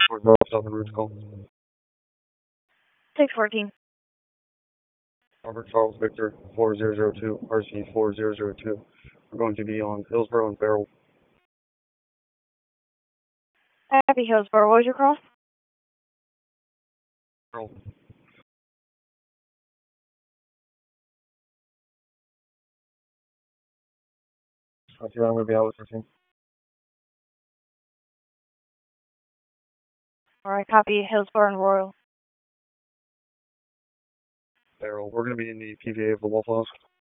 Southern Roots call. 614. Robert Charles Victor 4002, RC 4002. We're going to be on Hillsborough and Farrell. Happy Hillsborough. What was your cross? Farrell. I'm going to be out with 13. Alright, copy Hillsborough and Royal. Farrell. We're going to be in the PVA of the Waffle House.